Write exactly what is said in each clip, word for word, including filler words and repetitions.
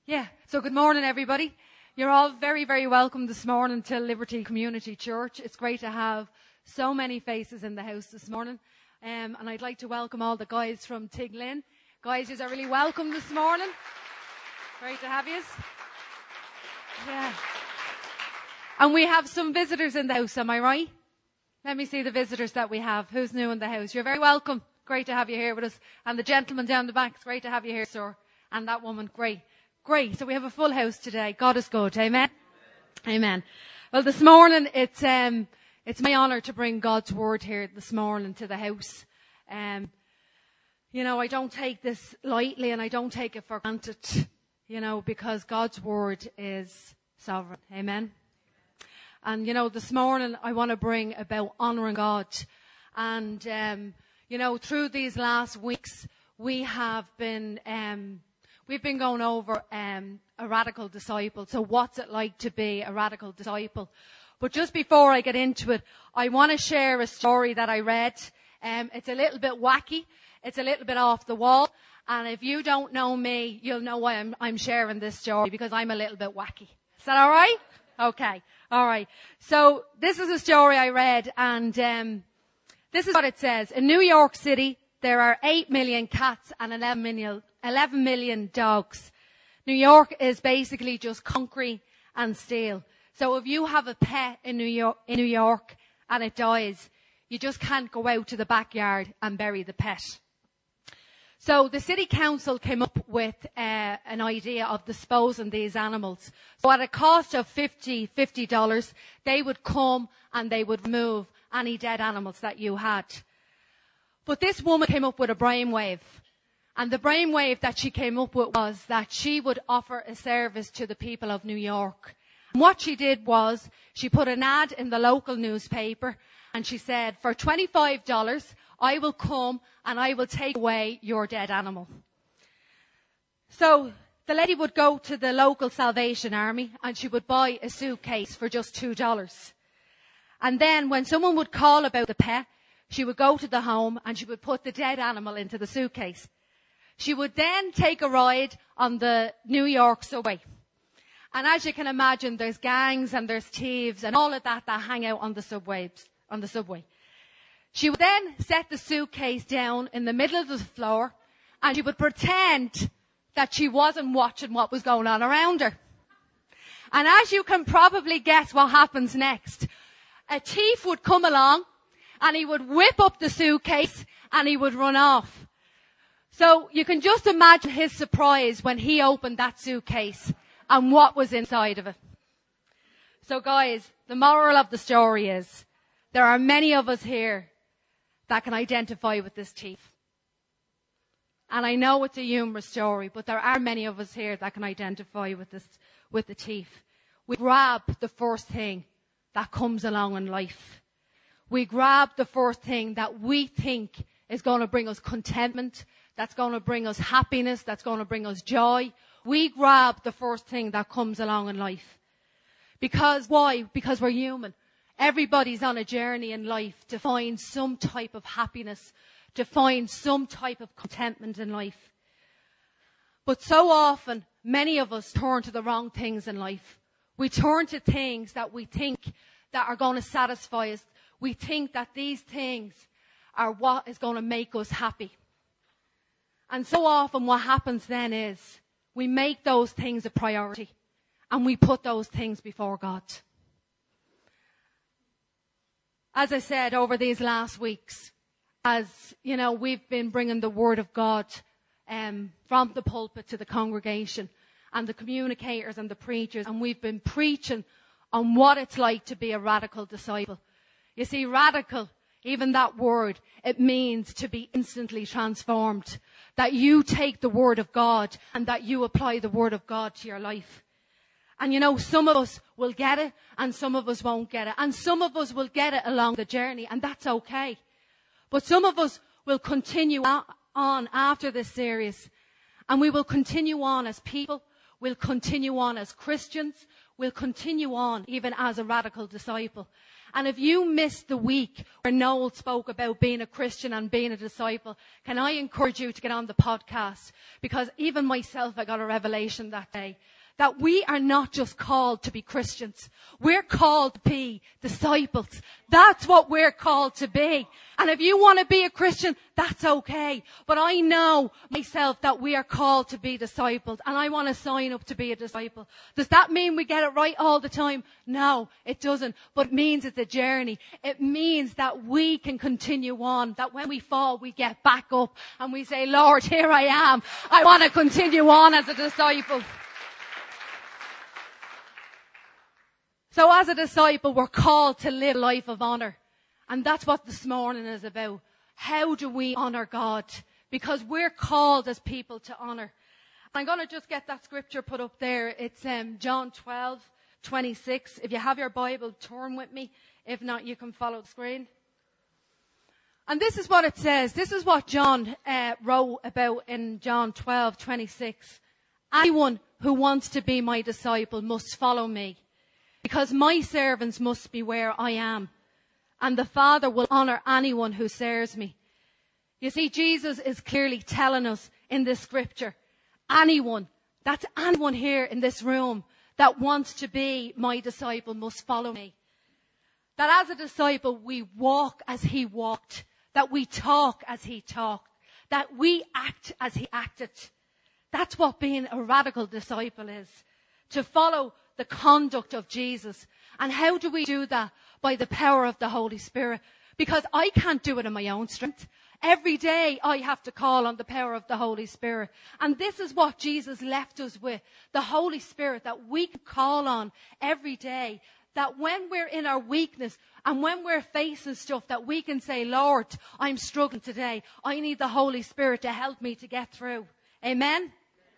Yeah, so good morning everybody. You're all very, very welcome this morning to Liberty Community Church. It's great to have so many faces in the house this morning. Um, and I'd like to welcome all the guys from Tiglin. Guys, you are really welcome this morning. Great to have you. Yeah. And we have some visitors in the house, am I right? Let me see the visitors that we have. Who's new in the house? You're very welcome. Great to have you here with us. And the gentleman down the back, it's great to have you here, sir. And that woman, great. Great. So we have a full house today. God is good. Amen. Amen. Well, this morning it's um it's my honour to bring God's word here this morning to the house. Um, you know, I don't take this lightly and I don't take it for granted. You know, because God's word is sovereign. Amen. And you know, this morning I want to bring about honouring God. And um, you know, through these last weeks we have been um. We've been going over um, a radical disciple. So what's it like to be a radical disciple? But just before I get into it, I want to share a story that I read. Um, it's a little bit wacky. It's a little bit off the wall. And if you don't know me, you'll know why I'm, I'm sharing this story, because I'm a little bit wacky. Is that all right? Okay. All right. So this is a story I read, and um, this is what it says. In New York City, there are eight million cats and eleven million eleven million dogs. New York is basically just concrete and steel. So if you have a pet in New York, in New York and it dies, you just can't go out to the backyard and bury the pet. So the city council came up with uh, an idea of disposing these animals. So at a cost of fifty dollars, they would come and they would remove any dead animals that you had. But this woman came up with a brainwave. And the brainwave that she came up with was that she would offer a service to the people of New York. And what she did was she put an ad in the local newspaper and she said, for twenty-five dollars, I will come and I will take away your dead animal. So the lady would go to the local Salvation Army and she would buy a suitcase for just two dollars. And then when someone would call about the pet, she would go to the home and she would put the dead animal into the suitcase. She would then take a ride on the New York subway. And as you can imagine, there's gangs and there's thieves and all of that that hang out on the subways, on the subway. She would then set the suitcase down in the middle of the floor and she would pretend that she wasn't watching what was going on around her. And as you can probably guess what happens next, a thief would come along and he would whip up the suitcase and he would run off. So you can just imagine his surprise when he opened that suitcase and what was inside of it. So guys, the moral of the story is there are many of us here that can identify with this thief. And I know it's a humorous story, but there are many of us here that can identify with this, with the thief. We grab the first thing that comes along in life. We grab the first thing that we think is going to bring us contentment, that's going to bring us happiness, that's going to bring us joy. We grab the first thing that comes along in life. Because why? Because we're human. Everybody's on a journey in life to find some type of happiness, to find some type of contentment in life. But so often, many of us turn to the wrong things in life. We turn to things that we think that are going to satisfy us. We think that these things are what is going to make us happy. And so often what happens then is we make those things a priority and we put those things before God. As I said, over these last weeks, as you know, we've been bringing the word of God um, from the pulpit to the congregation and the communicators and the preachers, and we've been preaching on what it's like to be a radical disciple. You see, radical, even that word, it means to be instantly transformed. That you take the word of God and that you apply the word of God to your life. And you know, some of us will get it and some of us won't get it. And some of us will get it along the journey, and that's okay. But some of us will continue on after this series, and we will continue on as people. We'll continue on as Christians. We'll continue on even as a radical disciple. And if you missed the week where Noel spoke about being a Christian and being a disciple, can I encourage you to get on the podcast? Because even myself, I got a revelation that day. That we are not just called to be Christians. We're called to be disciples. That's what we're called to be. And if you want to be a Christian, that's okay. But I know myself that we are called to be disciples. And I want to sign up to be a disciple. Does that mean we get it right all the time? No, it doesn't. But it means it's a journey. It means that we can continue on. That when we fall, we get back up. And we say, Lord, here I am. I want to continue on as a disciple. So as a disciple, we're called to live a life of honour. And that's what this morning is about. How do we honour God? Because we're called as people to honour. I'm going to just get that scripture put up there. It's um, John twelve twenty-six. If you have your Bible, turn with me. If not, you can follow the screen. And this is what it says. This is what John uh, wrote about in John twelve twenty-six. Anyone who wants to be my disciple must follow me. Because my servants must be where I am. And the Father will honour anyone who serves me. You see, Jesus is clearly telling us in this scripture, anyone, that's anyone here in this room that wants to be my disciple must follow me. That as a disciple, we walk as he walked. That we talk as he talked. That we act as he acted. That's what being a radical disciple is. To follow the conduct of Jesus. And how do we do that? By the power of the Holy Spirit. Because I can't do it in my own strength. Every day I have to call on the power of the Holy Spirit. And this is what Jesus left us with. The Holy Spirit that we can call on every day. That when we're in our weakness and when we're facing stuff that we can say, Lord, I'm struggling today. I need the Holy Spirit to help me to get through. Amen?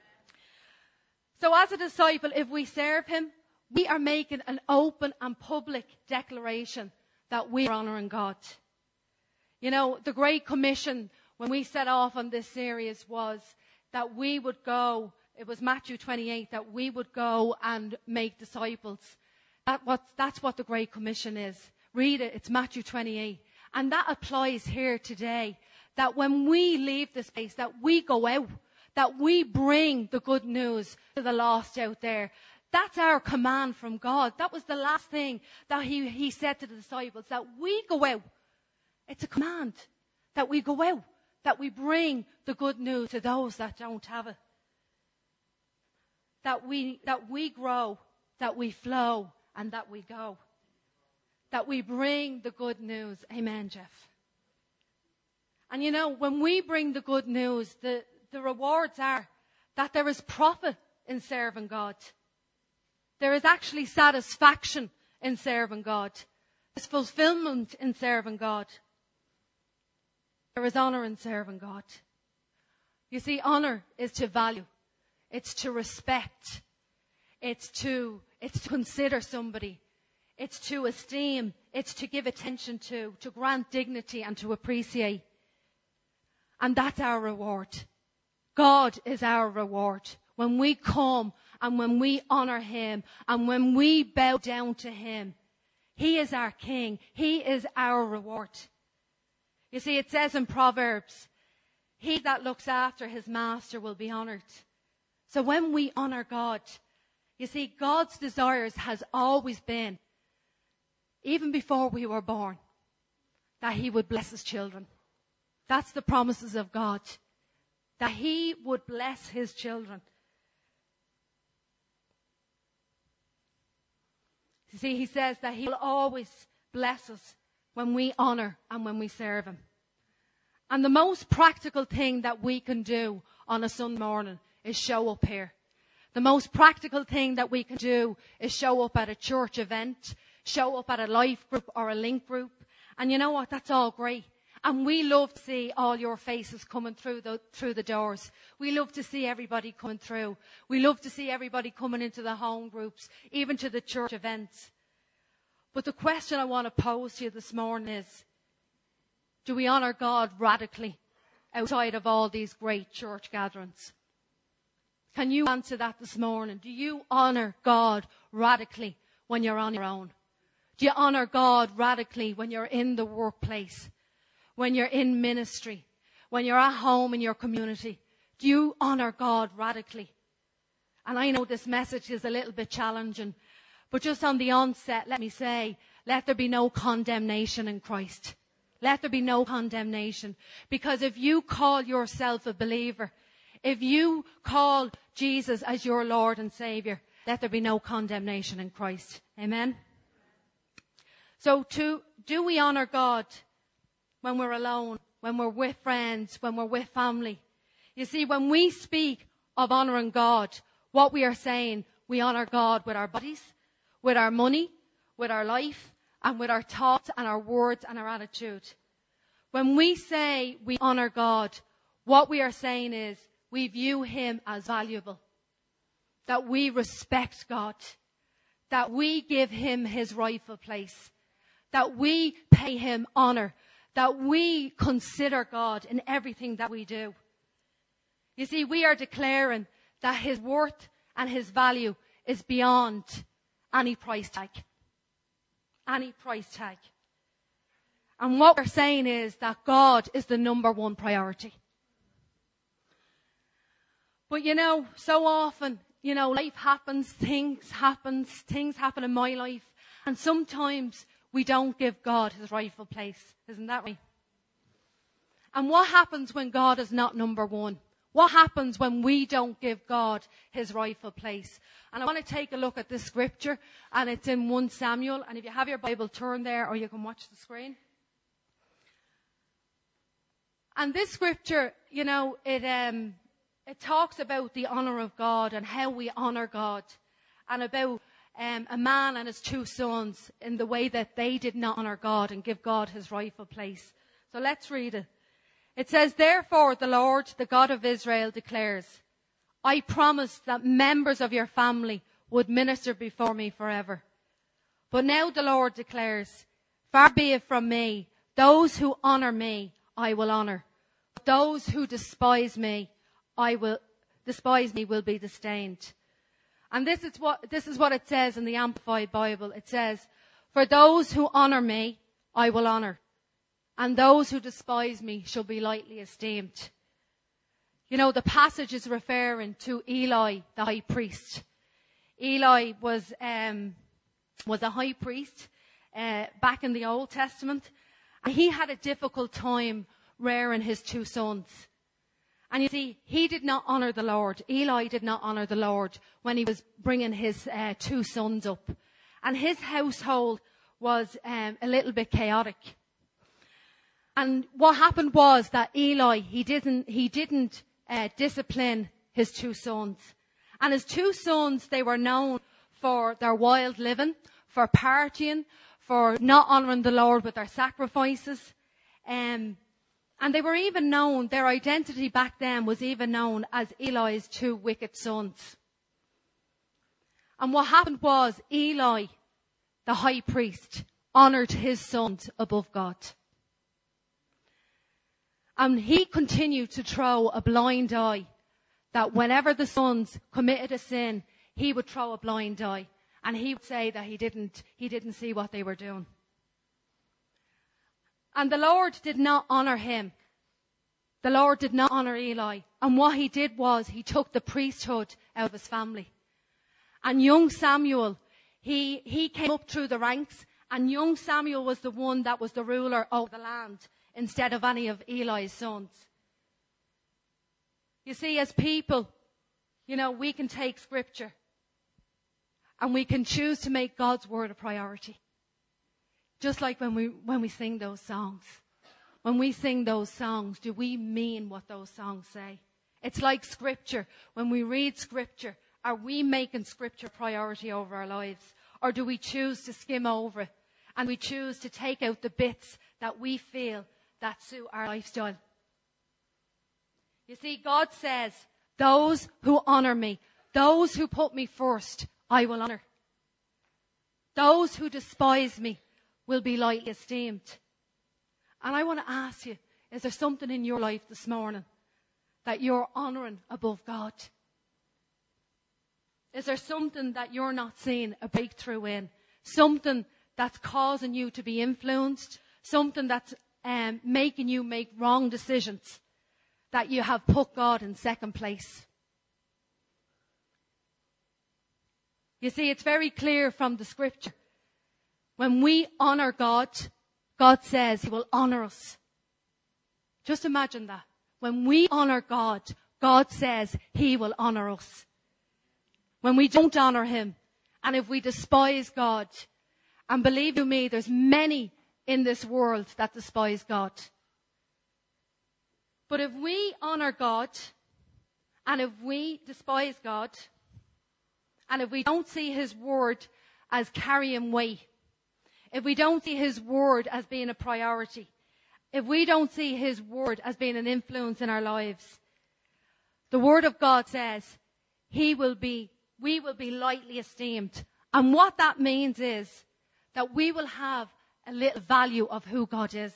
So as a disciple, if we serve him, we are making an open and public declaration that we are honouring God. You know, the Great Commission, when we set off on this series, was that we would go, it was Matthew twenty-eight, that we would go and make disciples. That what, that's what the Great Commission is. Read it, it's Matthew twenty-eight. And that applies here today, that when we leave this place, that we go out, that we bring the good news to the lost out there. That's our command from God. That was the last thing that he, he said to the disciples, that we go out. It's a command that we go out, that we bring the good news to those that don't have it. That we, that we grow, that we flow, and that we go. That we bring the good news. Amen, Jeff. And you know, when we bring the good news, the The rewards are that there is profit in serving God. There is actually satisfaction in serving God. There's fulfillment in serving God. There is honour in serving God. You see, honour is to value. It's to respect. It's to, it's to consider somebody. It's to esteem. It's to give attention to, to grant dignity and to appreciate. And that's our reward. God is our reward. When we come and when we honour him and when we bow down to him, he is our king. He is our reward. You see, it says in Proverbs, he that looks after his master will be honoured. So when we honour God, you see, God's desires has always been, even before we were born, that he would bless his children. That's the promises of God. That he would bless his children. You see, he says that he will always bless us when we honour and when we serve him. And the most practical thing that we can do on a Sunday morning is show up here. The most practical thing that we can do is show up at a church event, show up at a life group or a link group. And you know what? That's all great. And we love to see all your faces coming through the, through the doors. We love to see everybody coming through. We love to see everybody coming into the home groups, even to the church events. But the question I want to pose to you this morning is, do we honour God radically outside of all these great church gatherings? Can you answer that this morning? Do you honor God radically when you're on your own? Do you honor God radically when you're in the workplace, when you're in ministry, when you're at home in your community? Do you honor God radically? And I know this message is a little bit challenging, but just on the onset, let me say, let there be no condemnation in Christ. Let there be no condemnation. Because if you call yourself a believer, if you call Jesus as your Lord and Savior, let there be no condemnation in Christ. Amen? So to, do we honor God when we're alone, when we're with friends, when we're with family? You see, when we speak of honoring God, what we are saying, we honor God with our bodies, with our money, with our life, and with our thoughts and our words and our attitude. When we say we honor God, what we are saying is we view Him as valuable, that we respect God, that we give Him His rightful place, that we pay Him honor, that we consider God in everything that we do. You see, we are declaring that His worth and His value is beyond any price tag. Any price tag. And what we're saying is that God is the number one priority. But you know, so often, you know, life happens, things happen, things happen in my life, and sometimes we don't give God His rightful place. Isn't that right? And what happens when God is not number one? What happens when we don't give God His rightful place? And I want to take a look at this scripture, and it's in First Samuel. And if you have your Bible, turn there, or you can watch the screen. And this scripture, you know, it um, it talks about the honor of God and how we honor God, and about um, a man and his two sons in the way that they did not honor God and give God His rightful place. So let's read it. It says, "Therefore the Lord, the God of Israel, declares, I promised that members of your family would minister before me forever. But now the Lord declares, far be it from me, those who honor me, I will honor. But those who despise me, I will despise me will be disdained." And this is what this is what it says in the Amplified Bible. It says, "For those who honor me, I will honor. And those who despise me shall be lightly esteemed." You know, the passage is referring to Eli, the high priest. Eli was um, was a high priest uh, back in the Old Testament. And he had a difficult time rearing his two sons. And you see, he did not honor the Lord. Eli did not honor the Lord when he was bringing his uh, two sons up. And his household was um, a little bit chaotic. And what happened was that Eli, he didn't, he didn't uh, discipline his two sons. And his two sons, they were known for their wild living, for partying, for not honouring the Lord with their sacrifices. Um, and they were even known, their identity back then was even known as Eli's two wicked sons. And what happened was Eli, the high priest, honoured his sons above God. And he continued to throw a blind eye, that whenever the sons committed a sin, he would throw a blind eye. And he would say that he didn't, he didn't see what they were doing. And the Lord did not honour him. The Lord did not honour Eli. And what he did was he took the priesthood out of his family. And young Samuel, he, he came up through the ranks, and young Samuel was the one that was the ruler of the land, instead of any of Eli's sons. You see, as people, you know, we can take scripture and we can choose to make God's word a priority. Just like when we, when we sing those songs. When we sing those songs, do we mean what those songs say? It's like scripture. When we read scripture, are we making scripture priority over our lives? Or do we choose to skim over it and we choose to take out the bits that we feel that suit our lifestyle? You see, God says, those who honour me, those who put me first, I will honour. Those who despise me will be lightly esteemed. And I want to ask you, is there something in your life this morning that you're honouring above God? Is there something that you're not seeing a breakthrough in? Something that's causing you to be influenced? Something that's um, making you make wrong decisions? That you have put God in second place? You see, it's very clear from the scripture. When we honor God, God says he will honor us. Just imagine that. When we honor God, God says he will honor us. When we don't honor him, and if we despise God, and believe you me, there's many in this world that despise God. But if we honor God, and if we despise God, and if we don't see his word as carrying weight, if we don't see his word as being a priority, if we don't see his word as being an influence in our lives, the word of God says he will be, we will be lightly esteemed. And what that means is that we will have a little value of who God is.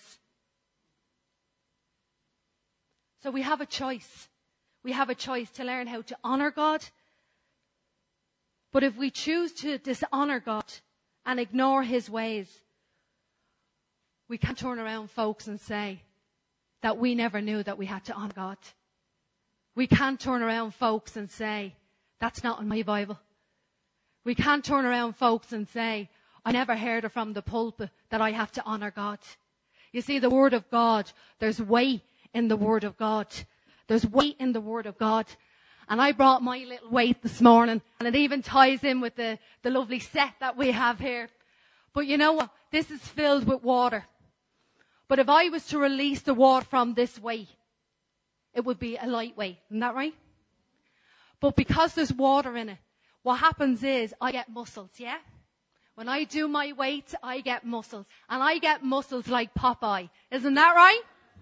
So we have a choice. We have a choice to learn how to honor God. But if we choose to dishonor God and ignore his ways, we can't turn around, folks, and say that we never knew that we had to honor God. We can't turn around, folks, and say, that's not in my Bible. We can't turn around, folks, and say, I never heard it from the pulpit that I have to honor God. You see, the word of God, there's weight in the word of God. There's weight in the word of God. And I brought my little weight this morning, and it even ties in with the, the lovely set that we have here. But you know what? This is filled with water. But if I was to release the water from this weight, it would be a lightweight. Isn't that right? But because there's water in it, what happens is I get muscles, yeah? When I do my weight, I get muscles. And I get muscles like Popeye. Isn't that right?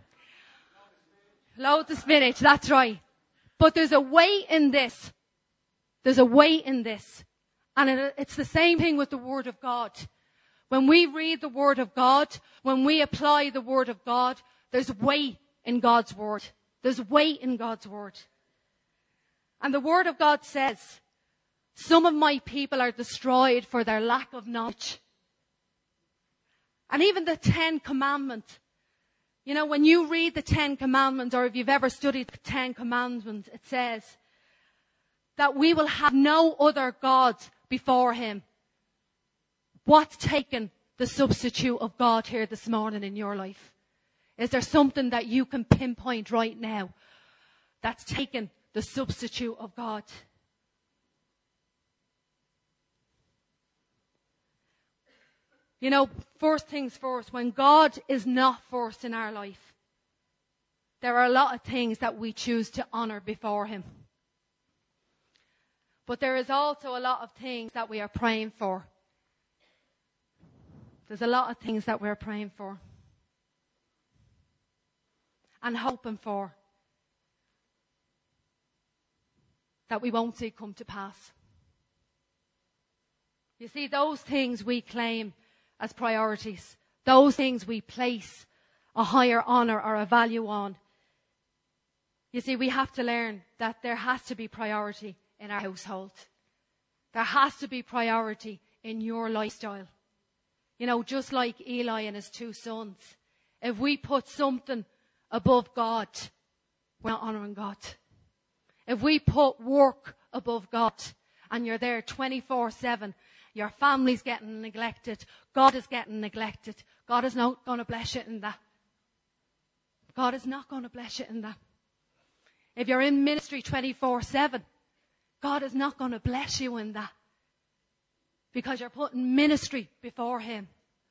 Loads of spinach, that's right. But there's a weight in this. There's a weight in this. And it, it's the same thing with the Word of God. When we read the Word of God, when we apply the Word of God, there's weight in God's Word. There's weight in God's Word. And the Word of God says, some of my people are destroyed for their lack of knowledge. And even the Ten Commandments. You know, when you read the Ten Commandments, or if you've ever studied the Ten Commandments, it says that we will have no other gods before him. What's taken the substitute of God here this morning in your life? Is there something that you can pinpoint right now that's taken the substitute of God? You know, first things first, when God is not first in our life, there are a lot of things that we choose to honor before him. But there is also a lot of things that we are praying for. There's a lot of things that we're praying for and hoping for that we won't see come to pass. You see, those things we claim as priorities, those things we place a higher honor or a value on. You see, we have to learn that there has to be priority in our household. There has to be priority in your lifestyle. You know, just like Eli and his two sons. If we put something above God, we're not honoring God. If we put work above God and you're there twenty-four seven, your family's getting neglected, God is getting neglected, God is not going to bless you in that. God is not going to bless you in that. If you're in ministry twenty-four seven, God is not going to bless you in that. Because you're putting ministry before him.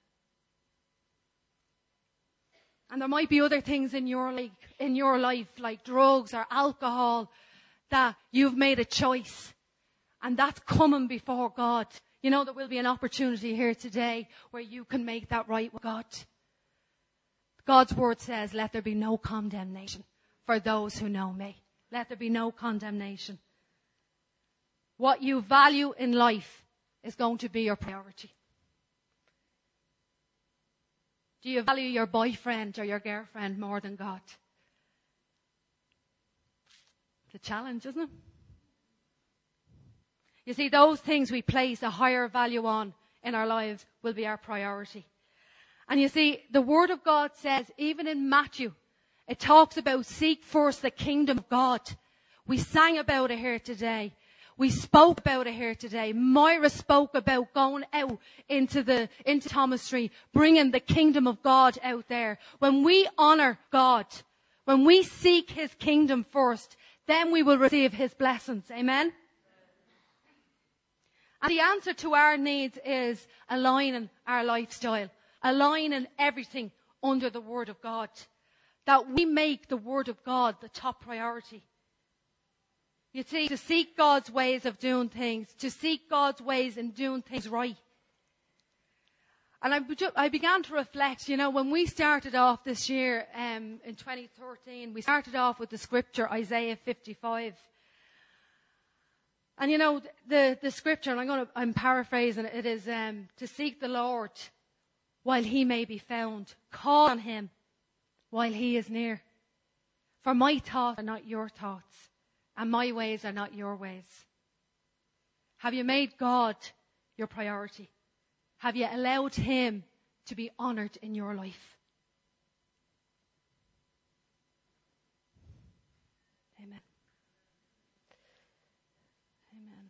And there might be other things in your life, in your life, like drugs or alcohol, that you've made a choice. And that's coming before God. You know, there will be an opportunity here today where you can make that right with God. God's word says, let there be no condemnation for those who know me. Let there be no condemnation. What you value in life is going to be your priority. Do you value your boyfriend or your girlfriend more than God? It's a challenge, isn't it? You see, those things we place a higher value on in our lives will be our priority. And you see, the Word of God says, even in Matthew, it talks about seek first the kingdom of God. We sang about it here today. We spoke about it here today. Moira spoke about going out into the, into Thomas Street, bringing the kingdom of God out there. When we honor God, when we seek His kingdom first, then we will receive His blessings. Amen? And the answer to our needs is aligning our lifestyle, aligning everything under the Word of God. That we make the Word of God the top priority. You see, to seek God's ways of doing things, to seek God's ways in doing things right. And I, I began to reflect, you know, when we started off this year um, in twenty thirteen, we started off with the scripture, Isaiah fifty-five. And you know, the, the scripture, and I'm going to, I'm paraphrasing it, it is um, to seek the Lord while He may be found. Call on Him while He is near. For my thoughts are not your thoughts, and my ways are not your ways. Have you made God your priority? Have you allowed Him to be honoured in your life? Amen. Amen.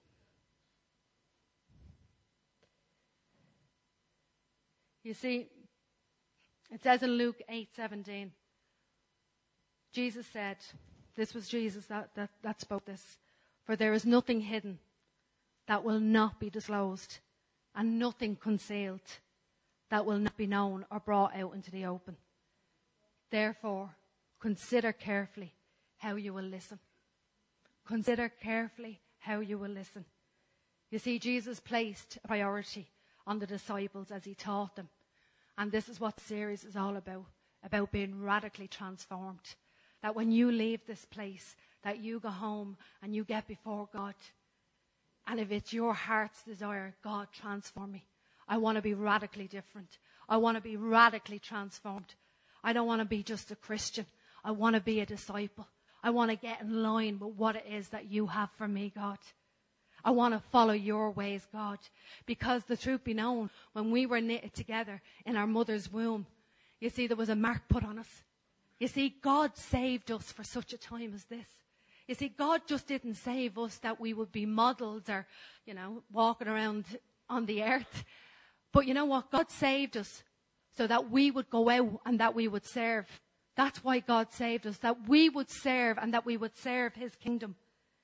You see, it says in Luke eight seventeen, Jesus said, this was Jesus that, that, that spoke this, for there is nothing hidden that will not be disclosed, and nothing concealed that will not be known or brought out into the open. Therefore, consider carefully how you will listen. Consider carefully how you will listen. You see, Jesus placed a priority on the disciples as He taught them. And this is what the series is all about, about being radically transformed. That when you leave this place, that you go home and you get before God. And if it's your heart's desire, God, transform me. I want to be radically different. I want to be radically transformed. I don't want to be just a Christian. I want to be a disciple. I want to get in line with what it is that you have for me, God. I want to follow your ways, God. Because the truth be known, when we were knitted together in our mother's womb, you see, there was a mark put on us. You see, God saved us for such a time as this. You see, God just didn't save us that we would be models or, you know, walking around on the earth. But you know what? God saved us so that we would go out and that we would serve. That's why God saved us, that we would serve and that we would serve His kingdom.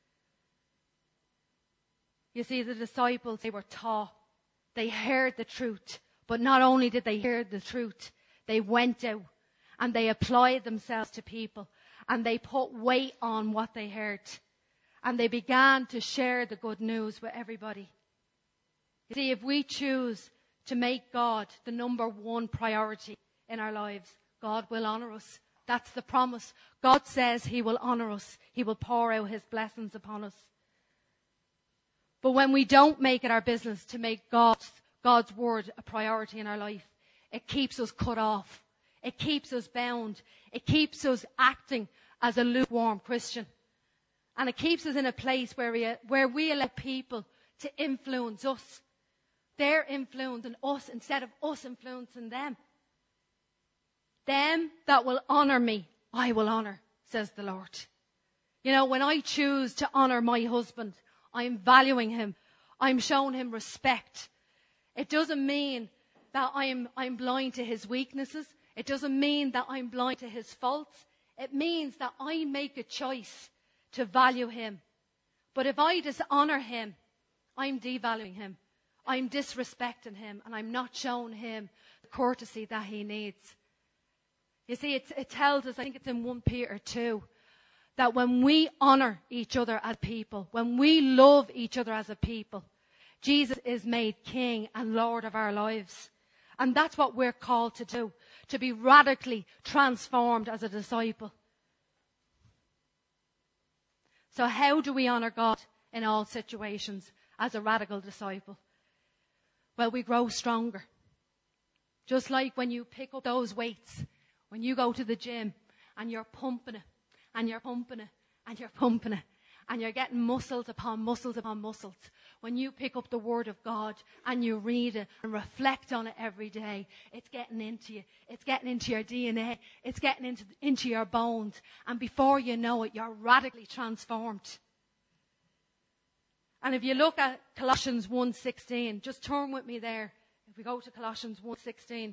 You see, the disciples, they were taught. They heard the truth. But not only did they hear the truth, they went out and they applied themselves to people. And they put weight on what they heard. And they began to share the good news with everybody. You see, if we choose to make God the number one priority in our lives, God will honour us. That's the promise. God says He will honour us. He will pour out His blessings upon us. But when we don't make it our business to make God's, God's word a priority in our life, it keeps us cut off. It keeps us bound. It keeps us acting as a lukewarm Christian. And it keeps us in a place where we, where we allow people to influence us. They're influencing us instead of us influencing them. Them that will honour me, I will honour, says the Lord. You know, when I choose to honour my husband, I'm valuing him. I'm showing him respect. It doesn't mean that I'm, I'm blind to his weaknesses. It doesn't mean that I'm blind to his faults. It means that I make a choice to value him. But if I dishonour him, I'm devaluing him. I'm disrespecting him, and I'm not showing him the courtesy that he needs. You see, it, it tells us, I think it's in First Peter two, that when we honour each other as people, when we love each other as a people, Jesus is made King and Lord of our lives. And that's what we're called to do, to be radically transformed as a disciple. So how do we honour God in all situations as a radical disciple? Well, we grow stronger. Just like when you pick up those weights, when you go to the gym and you're pumping it, and you're pumping it, and you're pumping it, and you're getting muscles upon muscles upon muscles. when you pick up the Word of God and you read it and reflect on it every day, it's getting into you. It's getting into your D N A. It's getting into, into your bones. And before you know it, you're radically transformed. And if you look at Colossians one sixteen, just turn with me there. If we go to Colossians one sixteen.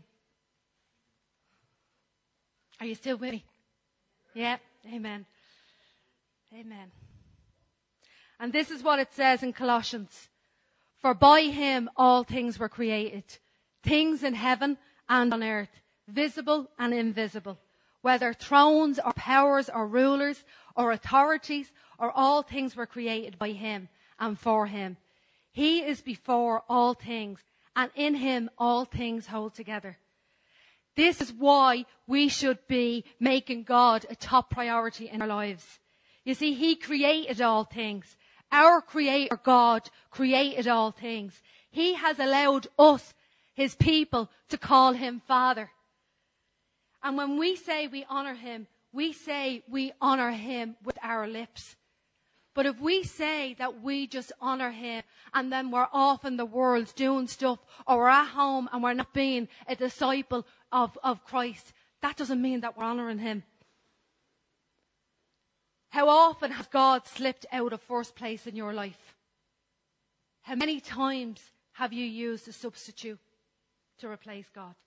Are you still with me? Yeah. Amen. Amen. And this is what it says in Colossians. For by him all things were created, things in heaven and on earth, visible and invisible, whether thrones or powers or rulers or authorities, or all things were created by him and for him. He is before all things, and in him all things hold together. This is why we should be making God a top priority in our lives. You see, he created all things. Our Creator God created all things. He has allowed us, his people, to call him Father. And when we say we honour him, we say we honour him with our lips. But if we say that we just honour him and then we're off in the world doing stuff, or we're at home and we're not being a disciple of, of Christ, that doesn't mean that we're honouring him. How often has God slipped out of first place in your life? How many times have you used a substitute to replace God?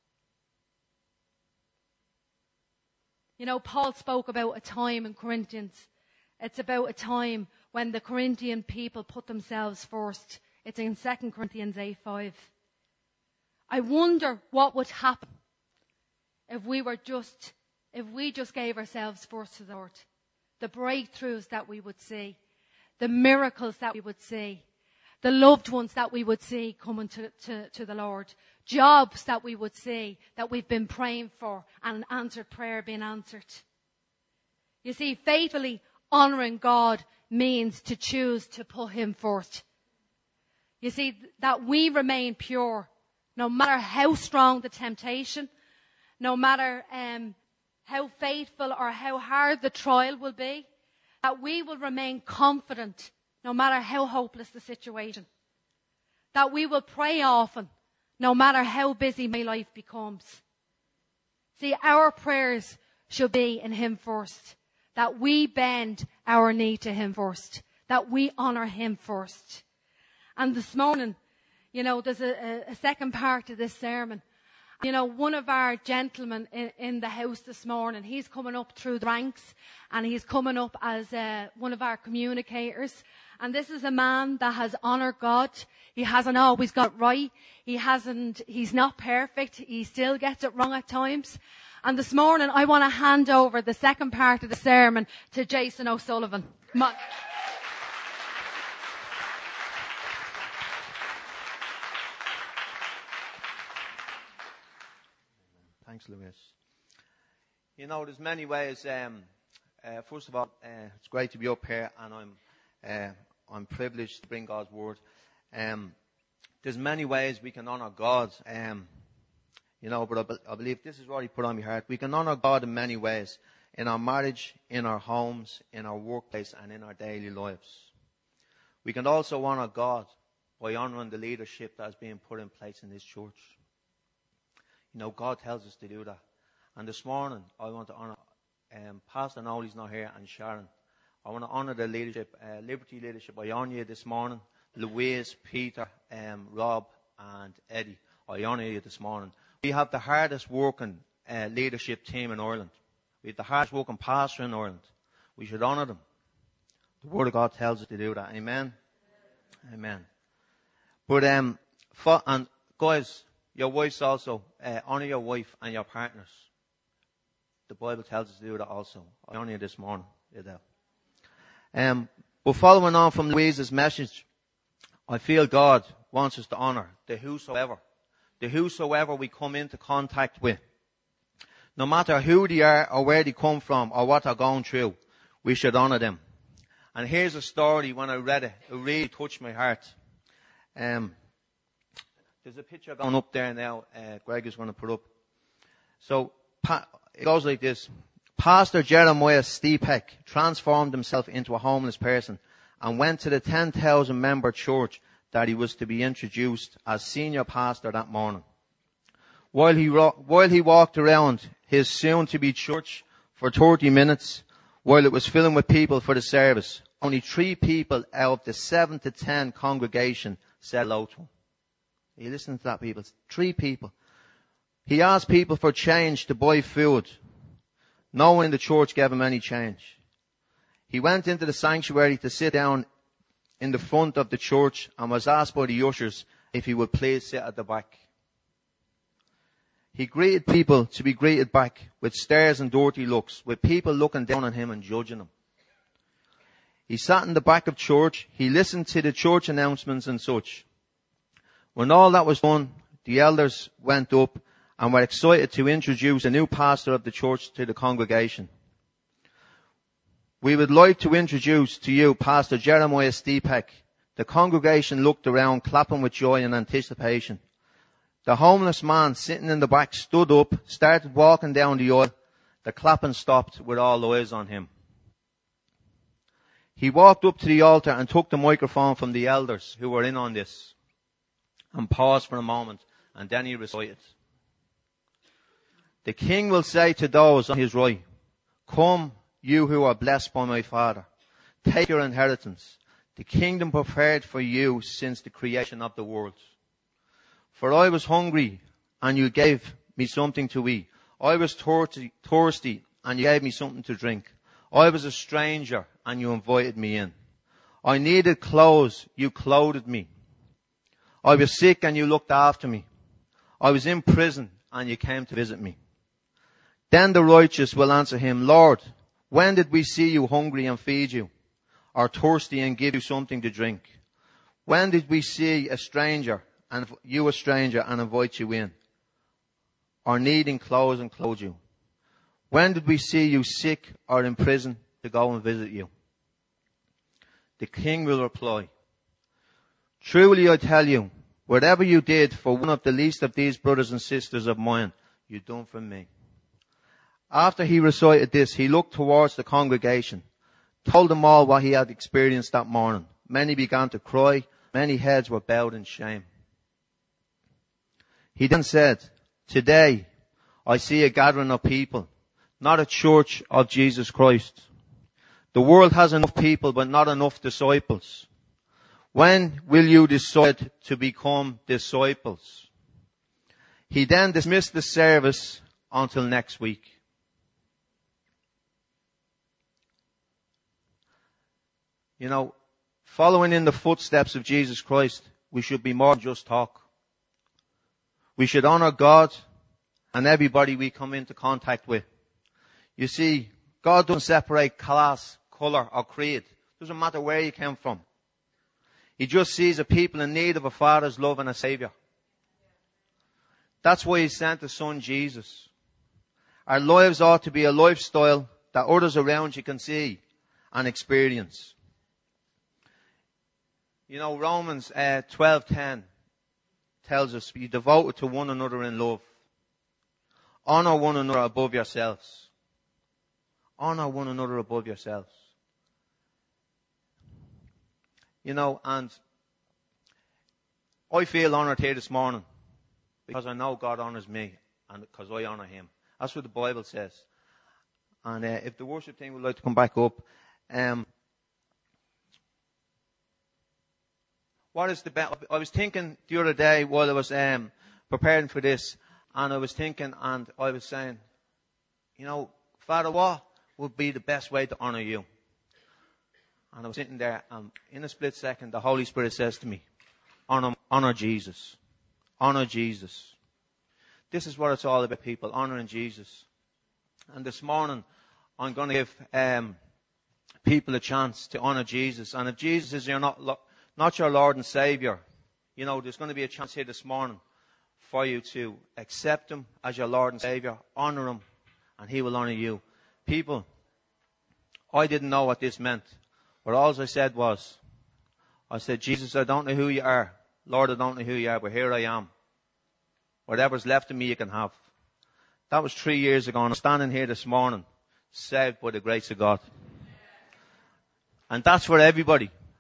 You know, Paul spoke about a time in Corinthians. It's about a time when the Corinthian people put themselves first. It's in Second Corinthians eight five. I wonder what would happen if we were just, if we just gave ourselves first to the Lord. The breakthroughs that we would see, the miracles that we would see, the loved ones that we would see coming to, to, to the Lord, jobs that we would see that we've been praying for and an answered prayer being answered. You see, faithfully honouring God means to choose to put him first. You see, that we remain pure, no matter how strong the temptation, no matter um, how faithful or how hard the trial will be, that we will remain confident no matter how hopeless the situation. That we will pray often no matter how busy my life becomes. See, our prayers should be in him first. That we bend our knee to him first. That we honour him first. And this morning, you know, there's a, a second part to this sermon. You know, one of our gentlemen in, in the house this morning, he's coming up through the ranks and he's coming up as uh, one of our communicators. And this is a man that has honoured God. He hasn't always got it right. He hasn't, he's not perfect. He still gets it wrong at times. And this morning I want to hand over the second part of the sermon to Jason O'Sullivan. Come on. Thanks, Lewis. You know, there's many ways. Um, uh, first of all, uh, it's great to be up here, and I'm uh, I'm privileged to bring God's word. Um, there's many ways we can honour God. Um, you know, but I, be- I believe this is what He put on my heart. We can honour God in many ways: in our marriage, in our homes, in our workplace, and in our daily lives. We can also honour God by honouring the leadership that is being put in place in this church. You know, God tells us to do that. And this morning, I want to honour um, Pastor Nolly's not here, and Sharon. I want to honour the leadership, uh, Liberty leadership. I honour you this morning. Louise, Peter, um, Rob, and Eddie. I honour you this morning. We have the hardest working uh, leadership team in Ireland. We have the hardest working pastor in Ireland. We should honour them. The Word of God tells us to do that. Amen? Amen. But, um, for, and guys, your wives also, uh, honour your wife and your partners. The Bible tells us to do that also. I honour you this morning. You do. Um, but following on from Louise's message, I feel God wants us to honour the whosoever. The whosoever we come into contact with. No matter who they are or where they come from or what they're going through, we should honour them. And here's a story when I read it. It really touched my heart. Um, There's a picture going up there now. Uh, Greg is going to put up. So pa- it goes like this. Pastor Jeremiah Stepek transformed himself into a homeless person and went to the ten thousand member church that he was to be introduced as senior pastor that morning. While he, while he walked around his soon-to-be church for thirty minutes, while it was filling with people for the service, only three people out of the seven to ten congregation said hello to him. You listen to that, people. Three people. He asked people for change to buy food. No one in the church gave him any change. He went into the sanctuary to sit down in the front of the church and was asked by the ushers if he would please sit at the back. He greeted people to be greeted back with stares and dirty looks, with people looking down on him and judging him. He sat in the back of church. He listened to the church announcements and such. When all that was done, the elders went up and were excited to introduce a new pastor of the church to the congregation. We would like to introduce to you Pastor Jeremiah Stepek. The congregation looked around, clapping with joy and anticipation. The homeless man sitting in the back stood up, started walking down the aisle. The clapping stopped with all eyes on him. He walked up to the altar and took the microphone from the elders who were in on this and paused for a moment, and then he recited. The king will say to those on his right, "Come, you who are blessed by my Father. Take your inheritance, the kingdom prepared for you since the creation of the world. For I was hungry, and you gave me something to eat. I was thirsty, thirsty, and you gave me something to drink. I was a stranger, and you invited me in. I needed clothes, you clothed me. I was sick, and you looked after me. I was in prison, and you came to visit me." Then the righteous will answer him, "Lord, when did we see you hungry and feed you, or thirsty and give you something to drink? When did we see a stranger and you a stranger and invite you in, or needing clothes and clothe you? When did we see you sick or in prison to go and visit you?" The king will reply, "Truly I tell you, whatever you did for one of the least of these brothers and sisters of mine, you done for me." After he recited this, he looked towards the congregation, told them all what he had experienced that morning. Many began to cry. Many heads were bowed in shame. He then said, "Today I see a gathering of people, not a church of Jesus Christ. The world has enough people, but not enough disciples. When will you decide to become disciples?" He then dismissed the service until next week. You know, following in the footsteps of Jesus Christ, we should be more than just talk. We should honor God and everybody we come into contact with. You see, God doesn't separate class, colour or creed. Doesn't matter where you came from. He just sees a people in need of a Father's love and a Saviour. That's why He sent His Son Jesus. Our lives ought to be a lifestyle that others around you can see and experience. You know, Romans uh, twelve ten tells us, "Be devoted to one another in love. Honour one another above yourselves." Honour one another above yourselves. You know, and I feel honoured here this morning because I know God honours me and because I honour Him. That's what the Bible says. And uh, if the worship team would like to come back up, um, what is the best? I was thinking the other day while I was um, preparing for this, and I was thinking, and I was saying, you know, Father, what would be the best way to honour you? And I was sitting there, and in a split second, the Holy Spirit says to me, honour, honour Jesus. Honour Jesus. This is what it's all about, people, honouring Jesus. And this morning, I'm going to give um, people a chance to honour Jesus. And if Jesus is your not, not your Lord and Saviour, you know, there's going to be a chance here this morning for you to accept Him as your Lord and Saviour, honour Him, and He will honour you. People, I didn't know what this meant. But all I said was, I said, Jesus, I don't know who you are. Lord, I don't know who you are, but here I am. Whatever's left of me, you can have. That was three years ago, and I'm standing here this morning, saved by the grace of God. And that's for everybody.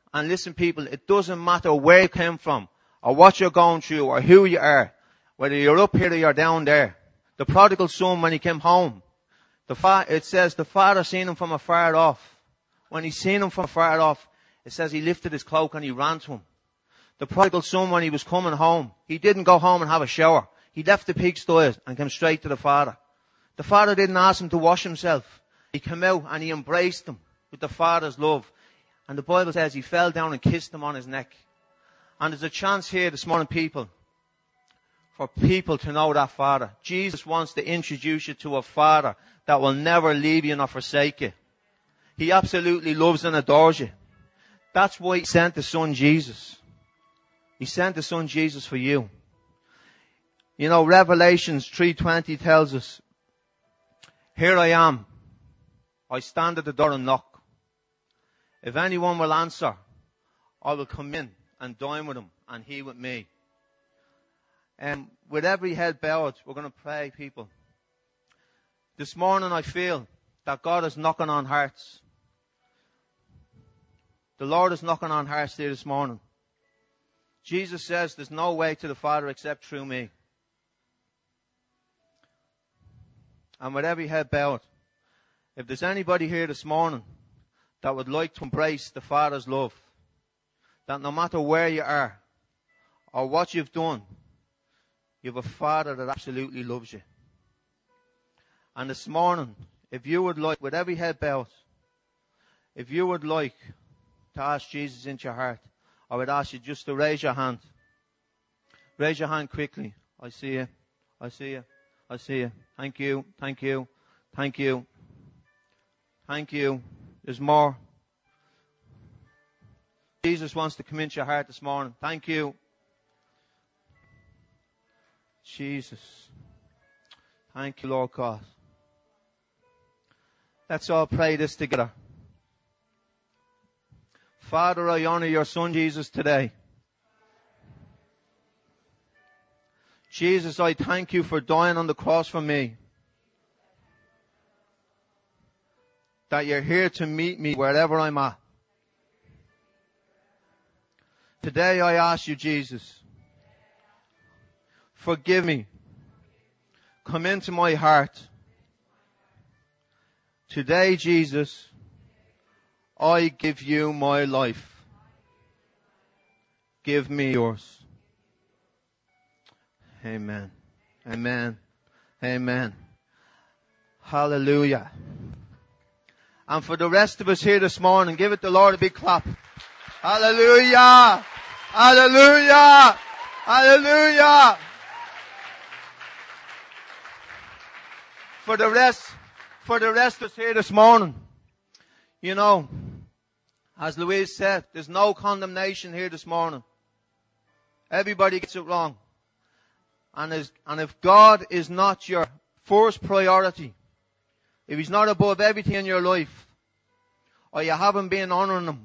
And listen, people, it doesn't matter where you came from, or what you're going through, or who you are, whether you're up here or you're down there. The prodigal son, when he came home, the fa- it says the father seen him from afar off. When he seen him from afar off, it says he lifted his cloak and he ran to him. The prodigal son, when he was coming home, he didn't go home and have a shower. He left the pigsty and came straight to the father. The father didn't ask him to wash himself. He came out and he embraced him with the father's love. And the Bible says he fell down and kissed him on his neck. And there's a chance here this morning, people, for people to know that father. Jesus wants to introduce you to a father that will never leave you nor forsake you. He absolutely loves and adores you. That's why he sent the son Jesus. He sent the son Jesus for you. You know, Revelations three twenty tells us, here I am. I stand at the door and knock. If anyone will answer, I will come in and dine with him and he with me. And with every head bowed, we're going to pray, people. This morning I feel that God is knocking on hearts. The Lord is knocking on hearts here this morning. Jesus says there's no way to the Father except through me. And with every head bowed, if there's anybody here this morning that would like to embrace the Father's love, that no matter where you are or what you've done, you have a Father that absolutely loves you. And this morning, if you would like, with every head bowed, if you would like to ask Jesus into your heart, I would ask you just to raise your hand. Raise your hand quickly. I see you. I see you. I see you. Thank you. Thank you. Thank you. Thank you. There's more. Jesus wants to come into your heart this morning. Thank you. Jesus. Thank you, Lord God. Let's all pray this together. Father, I honor your Son Jesus today. Jesus, I thank you for dying on the cross for me. That you're here to meet me wherever I'm at. Today I ask you, Jesus, forgive me. Come into my heart. Today, Jesus, I give you my life. Give me yours. Amen. Amen. Amen. Hallelujah. And for the rest of us here this morning, give it the Lord a big clap. Hallelujah. Hallelujah. Hallelujah. For the rest, for the rest of us here this morning, you know, as Louise said, there's no condemnation here this morning. Everybody gets it wrong. And, as, and if God is not your first priority, if He's not above everything in your life, or you haven't been honoring Him,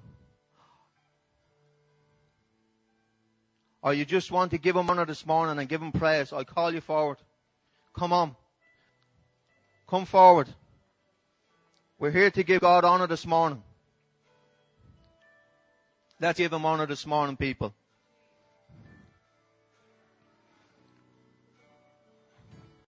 or you just want to give Him honor this morning and give Him praise, I call you forward. Come on. Come forward. We're here to give God honor this morning. Let's give Him honor this morning, people.